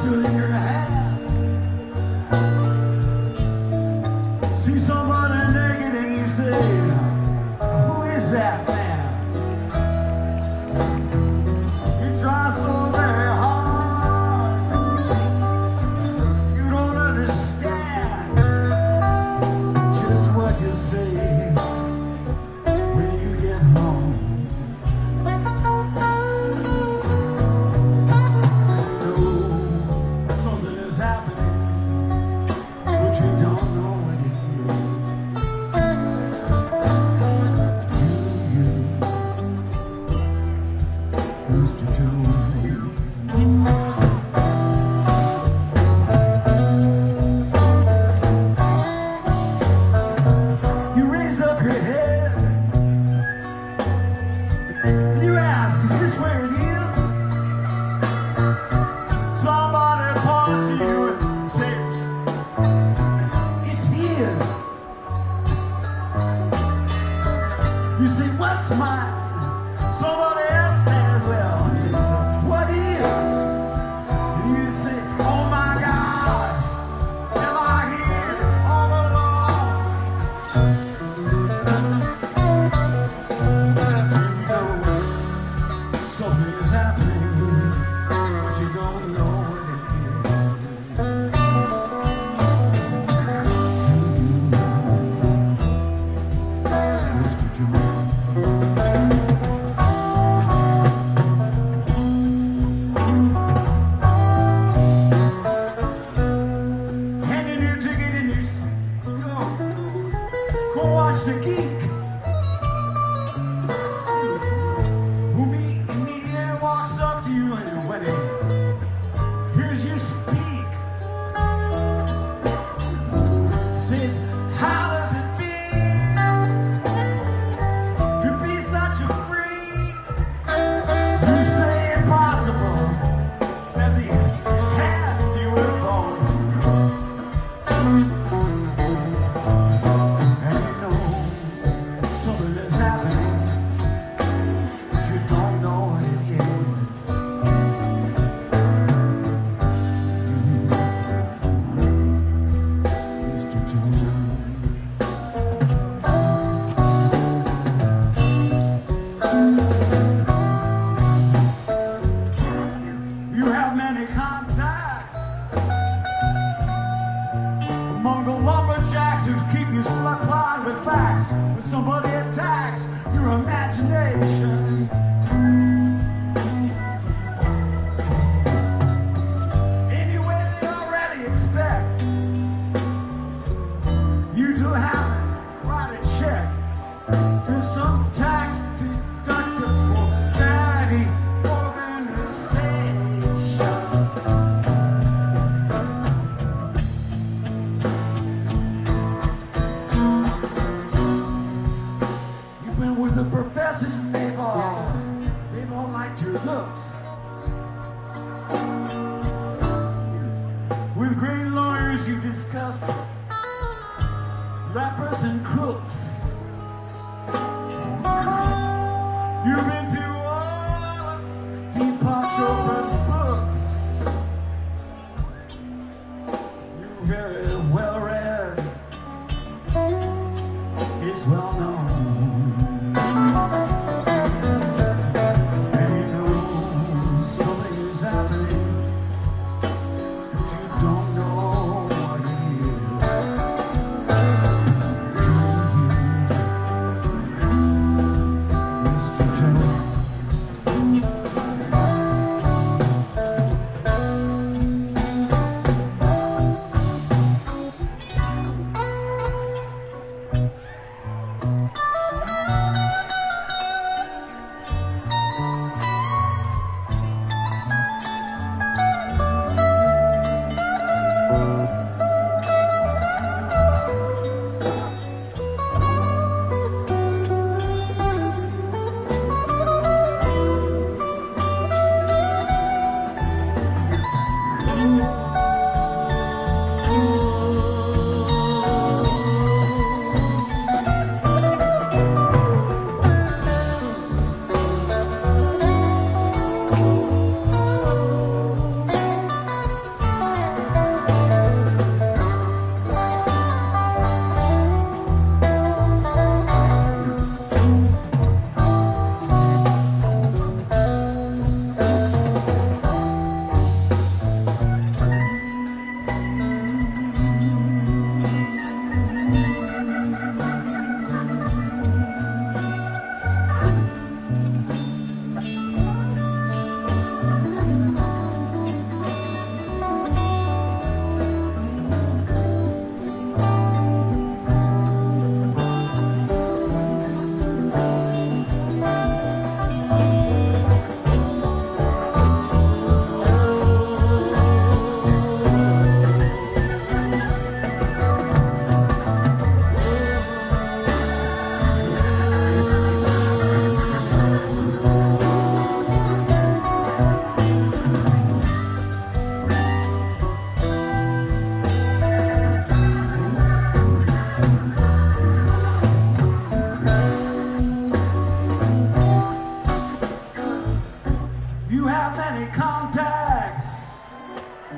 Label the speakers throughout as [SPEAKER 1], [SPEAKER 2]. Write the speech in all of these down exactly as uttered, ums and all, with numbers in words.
[SPEAKER 1] pistol in your hand. See somebody naked and you say, who is that man? You try so very hard, you don't understand just what you say when you get home. You know something is happening, but you don't know what it is. Do you, Mister Jones? You raise up your head and you ask, is this where it is? Somebody points to you and says, it's his. You say, what's mine? Somebody else says, well, what is? And you say, oh my God, am I here all alone? And you know something is happening, but you don't know what it is. Mister Jones. Hand in your ticket and you say, go, go watch the geek. Who me- immediately walks up to you and when he hears you speak, says, how does it feel to be such a freak? You say impossible as he hands you a phone. And you know something is happening, but you don't know what it is. Mister Jones. You have many contacts among the lumberjacks who keep you supplied with facts when somebody attacks your imagination. Anyway, they already expect you to have to write a check to some tax deductible charity organization. You've been with the professors and they've all, they've all liked your looks. With great lawyers you discussed rappers and crooks. You've been through all of Deepak Chopra's books. You're very well read. It's well known. And you know something is happening, but you don't know what it is. Mister Jones.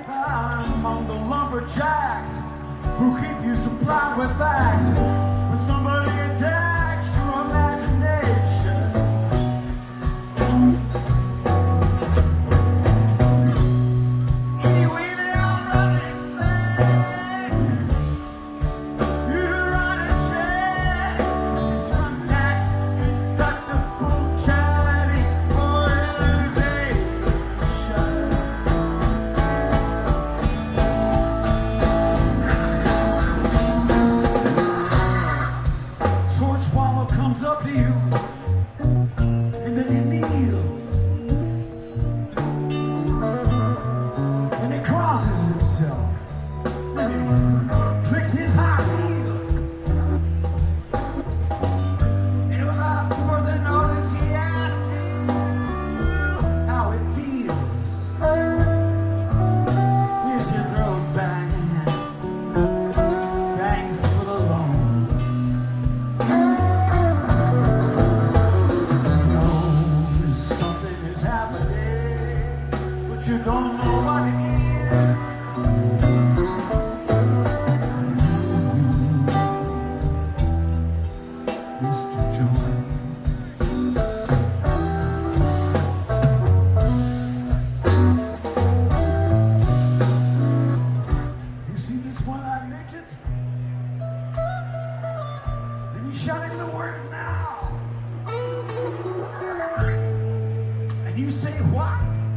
[SPEAKER 1] among the lumberjacks who keep you supplied with facts. When somebody attacks your imagination, anyway they all run expect you to write a check to some tax deductible charity organization. Swallow comes up to you and then he kneels and he crosses himself and he clicks his high heels, and without further notice he asks you how it feels. Here's your throat banging, thanks for the loan. You don't know what it is. Mister Jones. You see this one-eyed midget? And he's shouting the word now. And you say what?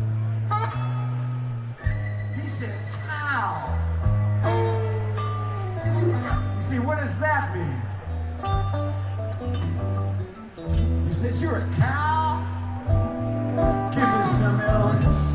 [SPEAKER 1] He says, cow. You see, what does that mean? He says, you're a cow? Give me some milk.